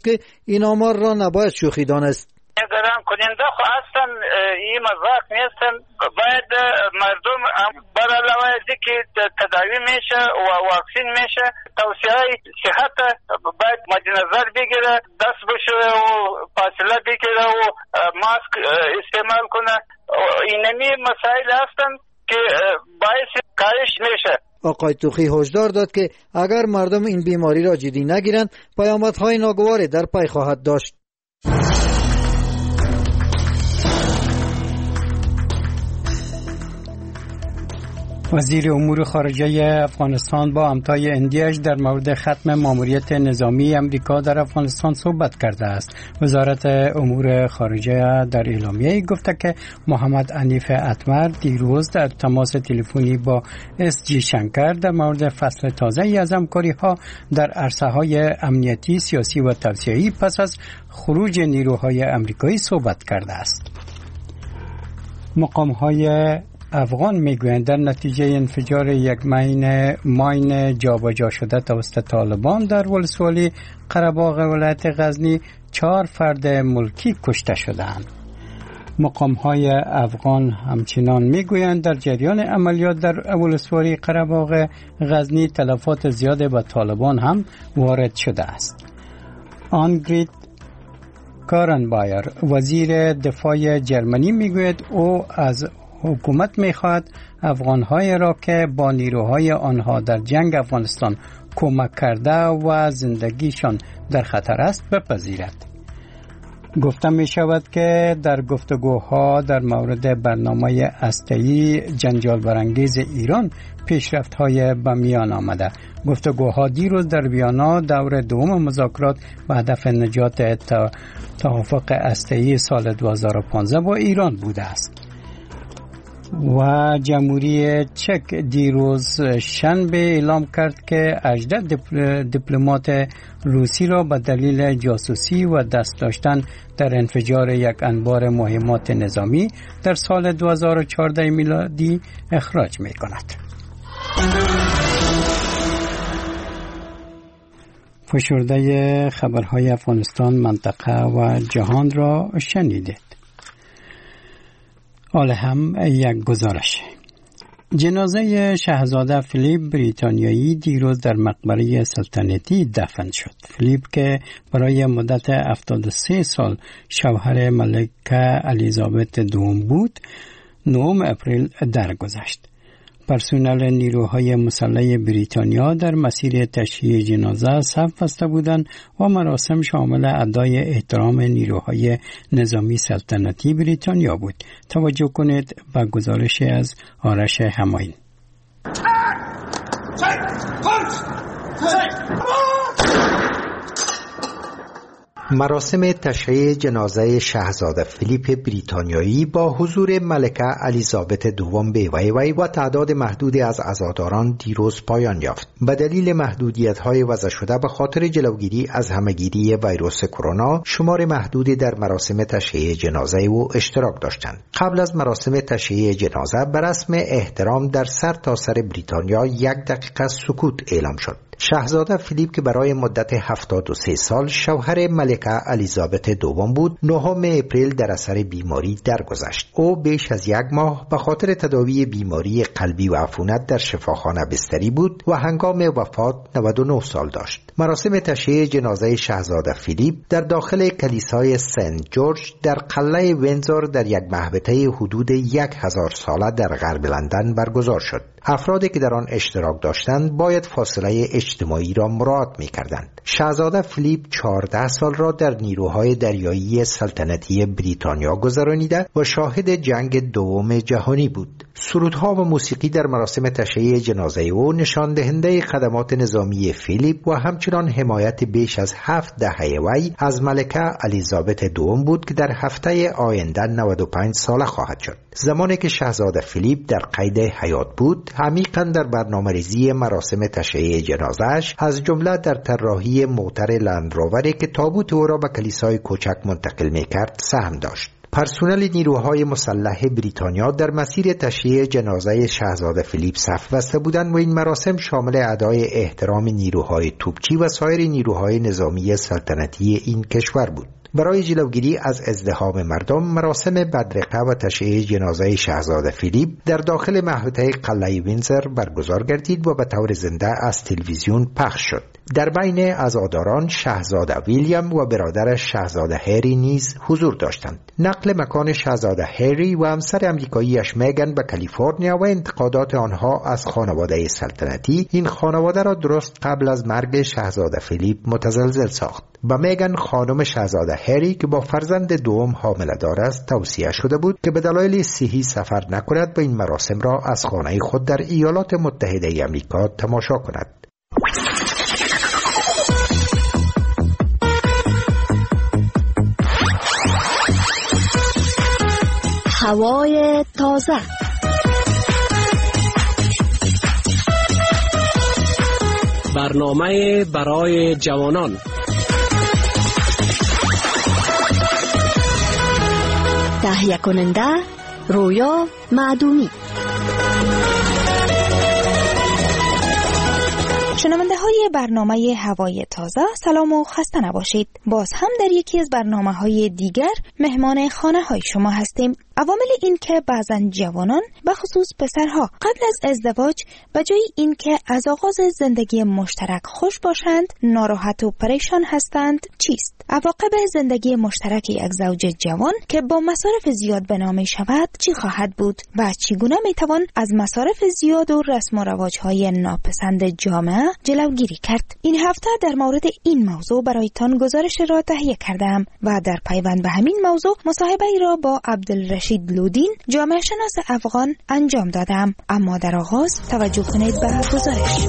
گفت که این آمار را نباید شوخی دانست. نگران کننده خو اصلا این مذاق نیستن. باید مردم برای علاوه از که تداوی میشه و واکسین میشه، توصیه صحت باید مد نظر بگیره، دست بشوره و فاصله بگیره و ماسک استعمال کنه. اینمی مسائل هستن که باعث کاهش میشه. آقای توخی هشدار داد که اگر مردم این بیماری را جدی نگیرند پیامدهای ناگواری در پی خواهد داشت. وزیر امور خارجه افغانستان با همتای اندیش در مورد ختم ماموریت نظامی امریکا در افغانستان صحبت کرده است. وزارت امور خارجه در اعلامیه گفته که محمد حنیف اتمر دیروز در تماس تلفنی با اس جی شنکر در مورد فصل تازه‌ای از همکاری‌ها در عرصه‌های امنیتی، سیاسی و توسعه‌ای پس از خروج نیروهای امریکایی صحبت کرده است. مقام‌های افغان میگویند در نتیجه انفجار یک ماین جابجا شده توسط طالبان در ولسوالی قره‌باغ ولایت غزنی 4 فرد ملکی کشته شدند. مقام‌های افغان همچنان میگویند در جریان عملیات در ولسوالی قره‌باغ غزنی تلفات زیاد به طالبان هم وارد شده است. آنگریت کارنبایر وزیر دفاع جرمنی میگوید او از حکومت میخواهد افغانهای را که با نیروهای آنها در جنگ افغانستان کمک کرده و زندگیشان در خطر است بپذیرد. گفته می شود که در گفتگوها در مورد برنامه هسته‌ای جنجال برانگیز ایران پیشرفت‌های به میان آمده. گفتگوها دیروز در ویانا دور دوم مذاکرات به هدف نجات توافق هسته‌ای سال 2015 با ایران بوده است. و جمهوری چک دیروز شنبه اعلام کرد که 18 دیپلمات روسی را به دلیل جاسوسی و دست داشتن در انفجار یک انبار مهمات نظامی در سال 2014 میلادی اخراج می کند. فشرده خبرهای افغانستان، منطقه و جهان را شنیدید. حالا هم یک گزارش. جنازه شاهزاده فیلیپ بریتانیایی دیروز در مقبره سلطنتی دفن شد. فیلیپ که برای مدت 73 سال شوهر ملکه الیزابت دوم بود، 9 اپریل درگذشت. پرسنل نیروهای مسلح بریتانیا در مسیر تشییع جنازه صف بسته بودند و مراسم شامل ادای احترام نیروهای نظامی سلطنتی بریتانیا بود. توجه کنید به گزارش از آرش همایون. مراسم تشییع جنازه شاهزاده فیلیپ بریتانیایی با حضور ملکه الیزابت دوم به وی و تعداد محدودی از عزاداران دیروز پایان یافت. به دلیل محدودیت‌های وضع شده به خاطر جلوگیری از همه‌گیری ویروس کرونا، شمار محدودی در مراسم تشییع جنازه او اشتراک داشتند. قبل از مراسم تشییع جنازه به رسم احترام در سرتاسر بریتانیا 1 دقیقه سکوت اعلام شد. شاهزاده فیلیپ که برای مدت 73 سال شوهر ملکه الیزابت دوم بود، 9 اپریل در اثر بیماری درگذشت. او بیش از 1 ماه به خاطر تداوی بیماری قلبی و عفونت در شفاخانه بستری بود و هنگام وفات 99 سال داشت. مراسم تشییع جنازه شاهزاده فیلیپ در داخل کلیسای سنت جورج در قلعه وینزور در یک محوطه حدود 1000 ساله در غرب لندن برگزار شد. افرادی که در آن اشتراک داشتند باید فاصله اجتماعی را مراعات می‌کردند. شاهزاده فیلیپ 14 سال را در نیروهای دریایی سلطنتی بریتانیا گذرانیده و شاهد جنگ دوم جهانی بود. سرودها و موسیقی در مراسم تشییع جنازه او نشان دهنده خدمات نظامی فیلیپ و همچنان حمایت بیش از 7 دهه وی از ملکه الیزابت دوم بود که در هفته آینده 95 ساله خواهد شد. زمانی که شاهزاده فیلیپ در قید حیات بود، عمیقاً در برنامه‌ریزی مراسم تشییع جنازه‌اش از جمله در طراحی موتر لند رووری که تابوت او را به کلیسای کوچک منتقل می‌کرد سهم داشت. پرسنل نیروهای مسلح بریتانیا در مسیر تشییع جنازه شاهزاده فیلیپ صف بسته بودند و این مراسم شامل ادای احترام نیروهای توپچی و سایر نیروهای نظامی سلطنتی این کشور بود. برای جلوگیری از ازدحام مردم، مراسم بدرقه و تشییع جنازه شاهزاده فیلیپ در داخل محوطه قلعه وینزر برگزار گردید و به طور زنده از تلویزیون پخش شد. در بین عزاداران شاهزاده ویلیام و برادرش شاهزاده هری نیز حضور داشتند. نقل مکان شاهزاده هری و همسر امریکاییش میگن به کالیفرنیا و انتقادات آنها از خانواده سلطنتی این خانواده را درست قبل از مرگ شاهزاده فیلیپ متزلزل ساخت. با میگن خانم شاهزاده هری که با فرزند دوم حامله دار است توصیه شده بود که به دلایل صحی سفر نکند و این مراسم را از خانه خود در ایالات متحده آمریکا تماشا کند. هوای تازه. برنامه برای جوانان. تهیه کننده رویا معدومی. شنونده های برنامه هوای تازه، سلام و خسته نباشید. باز هم در یکی از برنامه های دیگر مهمان خانه های شما هستیم. عوامل این که بعضن جوانان به خصوص پسرها قبل از ازدواج به جای این که از آغاز زندگی مشترک خوش باشند ناراحت و پریشان هستند چیست؟ عواقب زندگی مشترک یک زوج جوان که با مصارف زیاد بنا شود چی خواهد بود و چگونه میتوان از مصارف زیاد و رسم و رواج‌های ناپسند جامعه جلوگیری کرد؟ این هفته در مورد این موضوع برایتان گزارش را تهیه کردم و در پیوند به همین موضوع مصاحبه را با عبدالرشید لودین، جامعه شناس افغان انجام دادم. اما در آغاز توجه کنید به گزارش.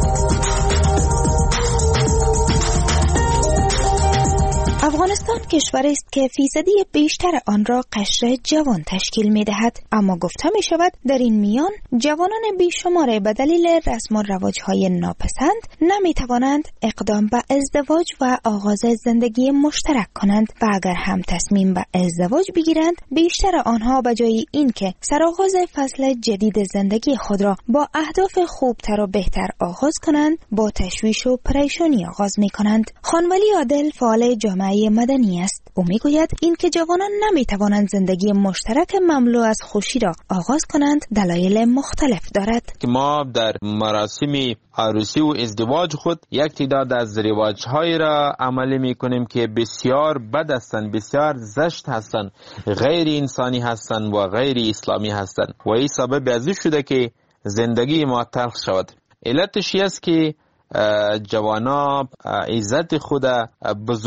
افغانستان کشوری است که فیصدی بیشتر آن را قشر جوان تشکیل می دهد، اما گفته می شود در این میان جوانان بیشمار به دلیل رسم و رواج‌های ناپسند نمی توانند اقدام به ازدواج و آغاز زندگی مشترک کنند و اگر هم تصمیم به ازدواج بگیرند بیشتر آنها به جای اینکه سرآغاز فصل جدید زندگی خود را با اهداف خوبتر و بهتر آغاز کنند با تشویش و پریشانی آغاز می کنند. خانولی عادل فعال جامعه مدنی است. او میگوید این که جوانان نمیتوانند زندگی مشترک مملو از خوشی را آغاز کنند دلایل مختلف دارد. که ما در مراسم عروسی و ازدواج خود یک تعداد از رواج‌های را عملی میکنیم که بسیار بد هستند، بسیار زشت هستند، غیر انسانی هستند و غیر اسلامی هستند و این سبب از این شده که زندگی ما تلخ شود. علتش است که جوانا عزت خود